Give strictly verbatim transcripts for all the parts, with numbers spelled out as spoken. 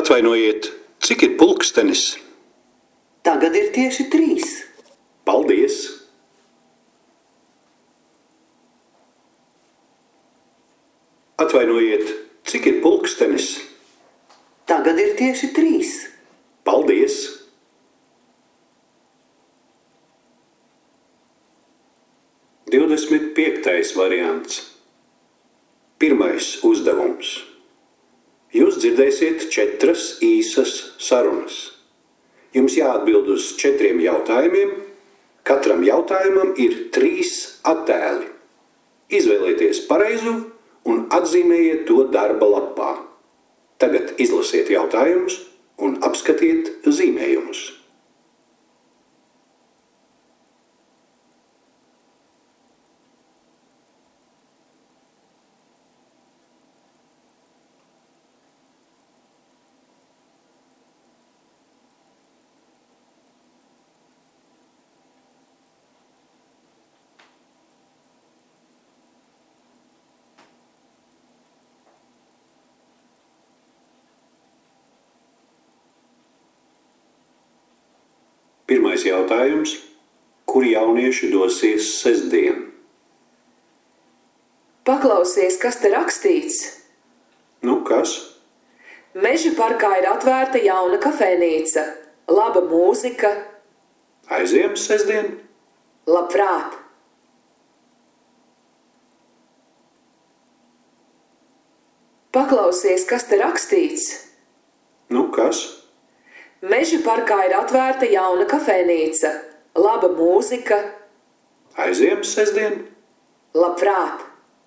Atvainojiet, cik ir pulkstenis? Tagad ir tieši trīs. Paldies! Atvainojiet, cik ir pulkstenis? Tagad ir tieši trīs. Paldies! Divdesmit piektais variants. Pirmais uzdevums. Jūs dzirdēsiet četras īsas sarunas. Jums jāatbild uz četriem jautājumiem. Katram jautājumam ir trīs attēli. Izvēlieties pareizo un atzīmējiet to darba lapā. Tagad izlasiet jautājumus un apskatiet zīmējumus. Pirmais jautājums. Kur jaunieši dosies sestdien? Paklausies, kas te rakstīts. Nu, kas? Meža parkā ir atvērta jauna kafejnīca. Laba mūzika. Aizejam sestdien? Labprāt. Paklausies, kas te rakstīts. Nu, kas? Meža parkā ir atvērta jauna kafejnīca. Laba mūzika. Aizejam sestdien? Labprāt.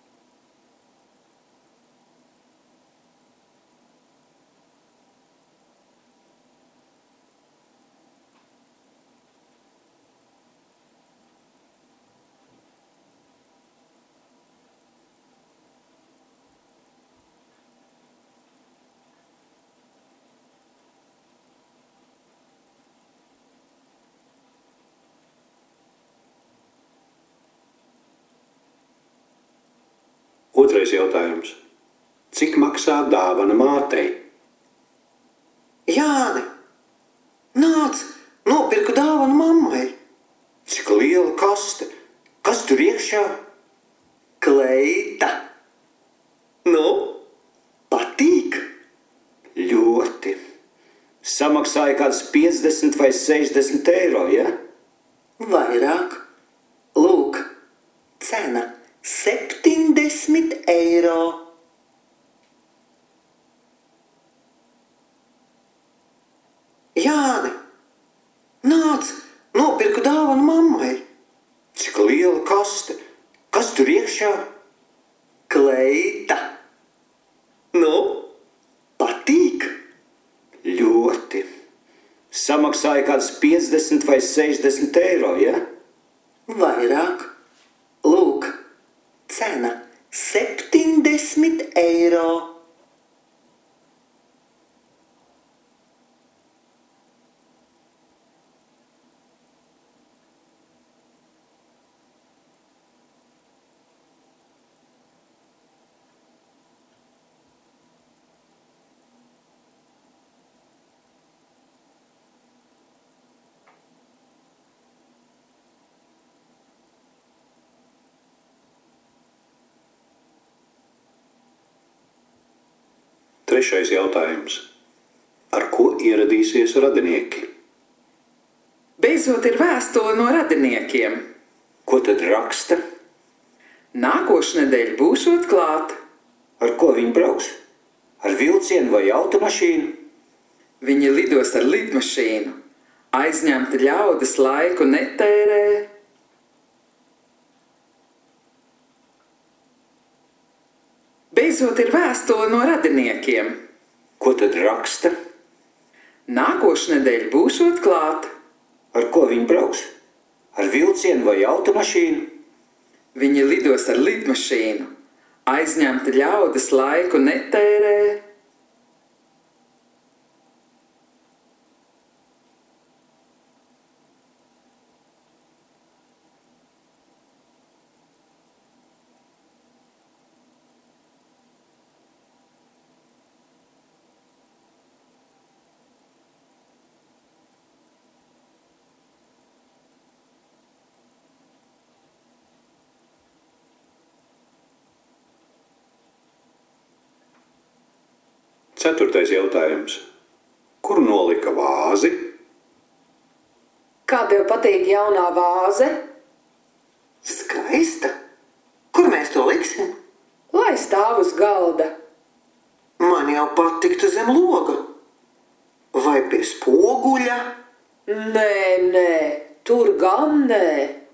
Otrais jautājums. Cik maksā dāvana mātei? Jāni, nāc, nopirku dāvanu mammai. Cik liela kaste? Kas tur iekšā? Kleita. Nu, patīk? Ļoti. Samaksāja kāds piecdesmit vai sešdesmit eiro, ja? Vairāk. Lūk, cena septiņdesmit eiro. Jāni, nāc, nopirku dāvanu mammai. Cik liela kaste? Kas tur iekšā? Kleita. Nu, patīk? Ļoti. Samaksāja kāds piecdesmit vai sešdesmit eiro, ja? Vairāk. Lūk, cena septiņdesmit eiro. Trešais jautājums. Ar ko ieradīsies radinieki? Beidzot ir vēstule no radiniekiem. Ko tad raksta? Nākošnedēļ būšot klāt. Ar ko viņi brauks? Ar vilcienu vai automašīnu? Viņi lidos ar lidmašīnu. Aizņemti ļaudis laiku netērē. Beidzot ir vēstule no radiniekiem. Ko tad raksta? Nākošnedēļ būšot klāt. Ar ko viņi brauks? Ar vilcienu vai automašīnu? Viņi lidos ar lidmašīnu. Aizņemti ļaudis laiku netērē. Ceturtais jautājums. Kur nolika vāzi? Kā tev patīk jaunā vāze? Skaista. Kur mēs to liksim? Lai stāv uz galda. Man jau patiktu zem loga. Vai pie spoguļa? Nē, nē, tur gan nē.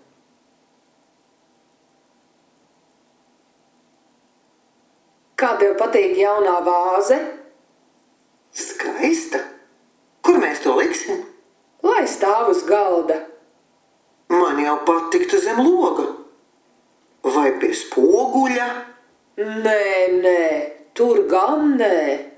Kā tev patīk jaunā vāze? Skaista. Kur mēs to liksim? Lai stāv uz galda. Man jau patiktu zem loga. Vai pie spoguļa? Nē, nē, tur gan nē.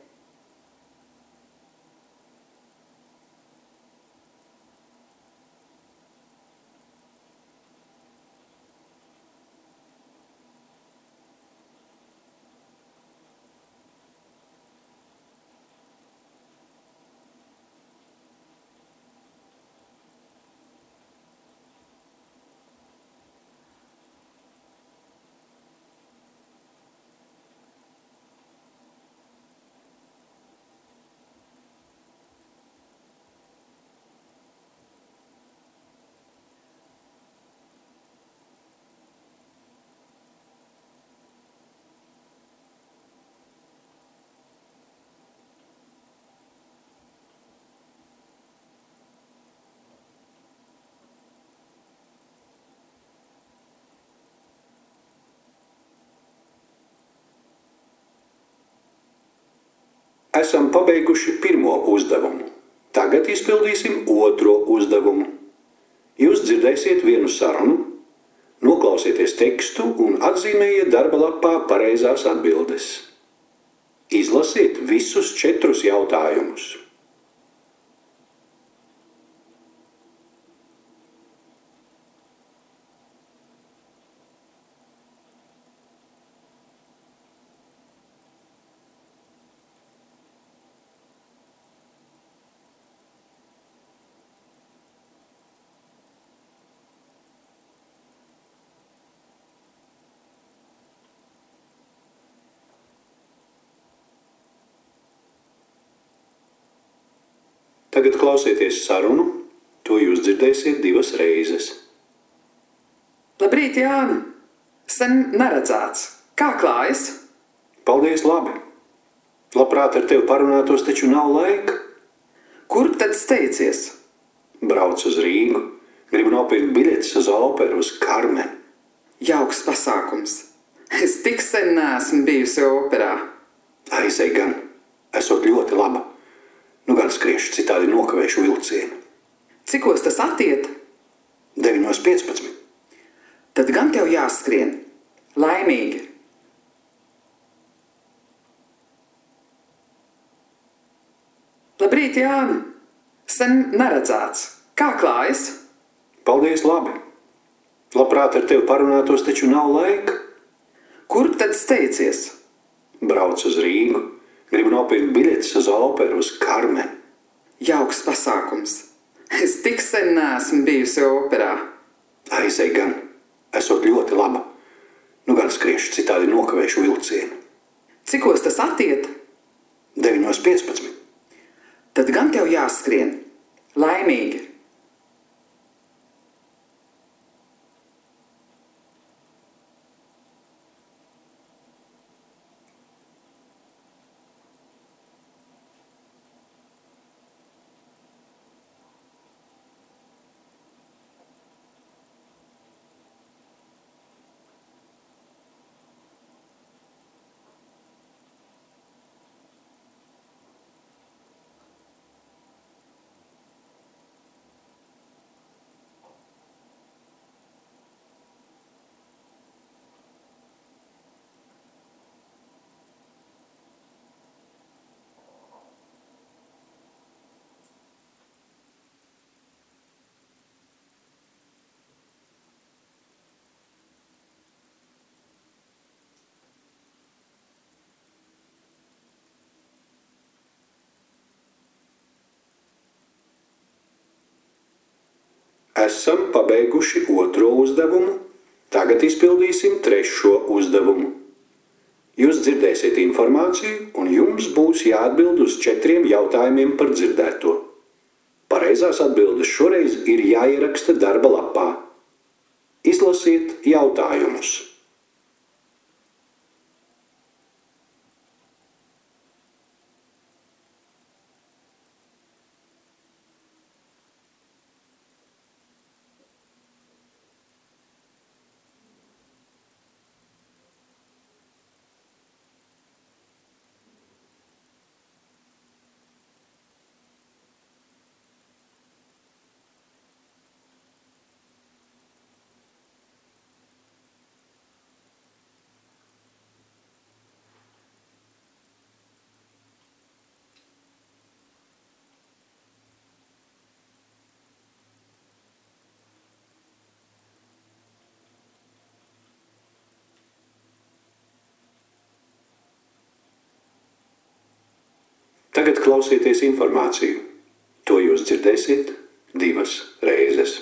Esam pabeiguši pirmo uzdevumu. Tagad izpildīsim otro uzdevumu. Jūs dzirdēsiet vienu sarunu, noklausieties tekstu un atzīmējiet darba lapā pareizās atbildes. Izlasiet visus četrus jautājumus. Tagad klausieties sarunu, to jūs dzirdēsiet divas reizes. Labrīt, Jāni! Sen neredzēts. Kā klājas? Paldies, labi. Labprāt ar tevi parunātos, taču nav laika. Kurp tad steidzies? Brauc uz Rīgu. Gribu nopirkt biļetes uz operu, uz Karmeni. Jauks pasākums. Es tik sen neesmu bijusi operā. Aizej gan. Esot ļoti laba. Nu gan skriešu, citādi nokavēšu vilcienu. Cikos tas attiet? deviņos piecpadsmit. Tad gan tev jāskrien. Laimīgi. Labrīt, Jāni! Sen neredzēts. Kā klājas? Paldies, labi. Labprāt ar tevi parunātos, taču nav laika. Kurp tad steidzies? Brauc uz Rīgu. Gribu nopirkt biļetes uz operu, uz Karmeni. Jauks pasākums. Es tik sen neesmu bijusi operā. Aizej gan. Esot ļoti laba. Nu gan skriešu, citādi nokavēšu vilcienu. Cikos tas attiet? deviņos piecpadsmit. Tad gan tev jāskrien. Laimīgi. Esam pabeiguši otro uzdevumu. Tagad izpildīsim trešo uzdevumu. Jūs dzirdēsiet informāciju, un jums būs jāatbild uz četriem jautājumiem par dzirdēto. Pareizās atbildes šoreiz ir jāieraksta darba lapā. Izlasiet jautājumus. Tagad klausieties informāciju. To jūs dzirdēsiet divas reizes.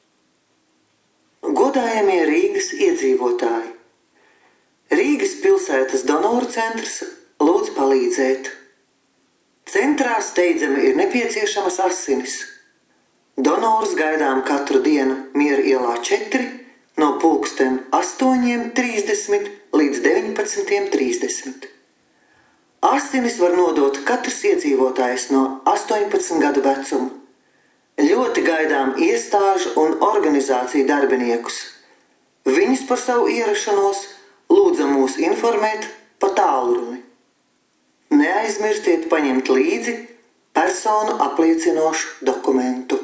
Godājamie Rīgas iedzīvotāji! Rīgas pilsētas donoru centrs lūdz palīdzēt. Centrā steidzami ir nepieciešamas asinis. Donorus gaidām katru dienu Miera ielā četri no pulksten astoņiem trīsdesmit līdz deviņpadsmitiem trīsdesmit. Asinis var nodot katrs iedzīvotājs no astoņpadsmit gadu vecuma. Ļoti gaidām iestāžu un organizāciju darbiniekus. Viņus par savu ierašanos lūdzam mūs informēt pa tālruni. Neaizmirstiet paņemt līdzi personu apliecinošu dokumentu.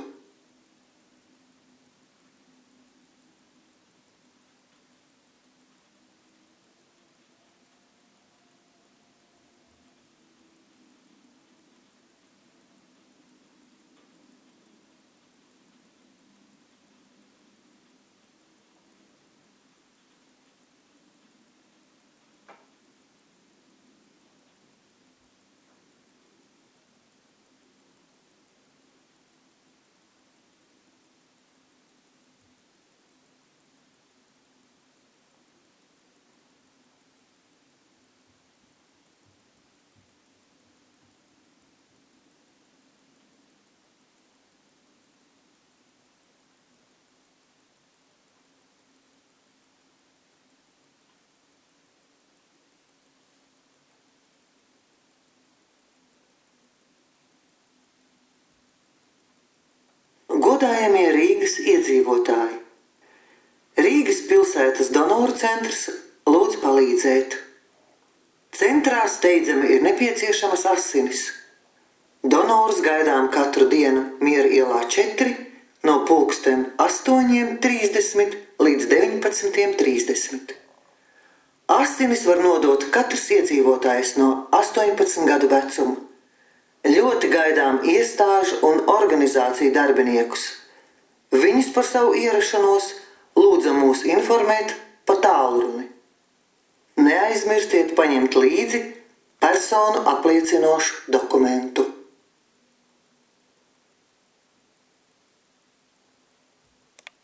Godājamie Rīgas iedzīvotāji! Rīgas pilsētas donoru centrs lūdz palīdzēt. Centrā steidzami ir nepieciešamas asinis. Donorus gaidām katru dienu Miera ielā četri no pulksten astoņiem trīsdesmit līdz deviņpadsmitiem trīsdesmit. Asinis var nodot katrs iedzīvotājs no astoņpadsmit gadu vecuma. Ļoti gaidām iestāžu un organizāciju darbiniekus. Viņus par savu ierašanos lūdzam mūs informēt pa tālruni. Neaizmirstiet paņemt līdzi personu apliecinošu dokumentu.